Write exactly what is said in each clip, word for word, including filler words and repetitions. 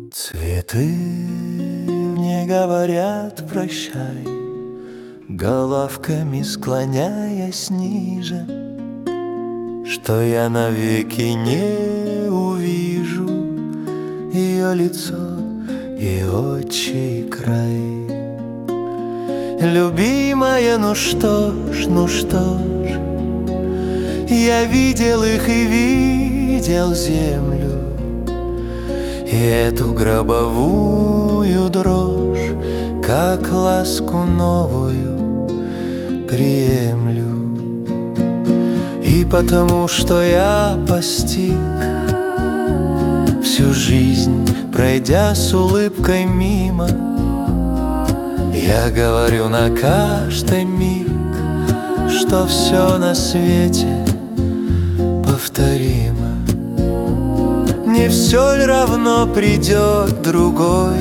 Цветы мне говорят прощай, головками склоняясь ниже, что я навеки не увижу ее лицо и отчий край. Любимая, ну что ж, ну что ж, я видел их и видел землю, и эту гробовую дрожь, как ласку новую, приемлю. И потому что я постиг, всю жизнь пройдя с улыбкой мимо, я говорю на каждый миг, что все на свете повторимо. Не все ли равно придет другой,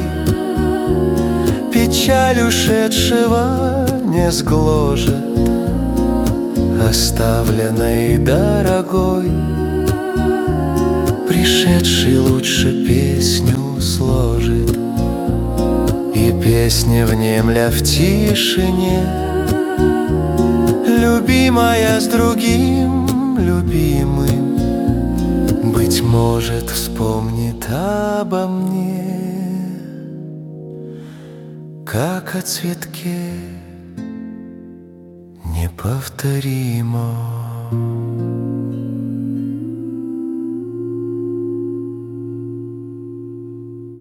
печаль ушедшего не сгложит, оставленной дорогой, пришедший лучше песню сложит. И песня, внемля в тишине, любимая с другим любимым, быть может, вспомнит обо мне, как о цветке неповторимом.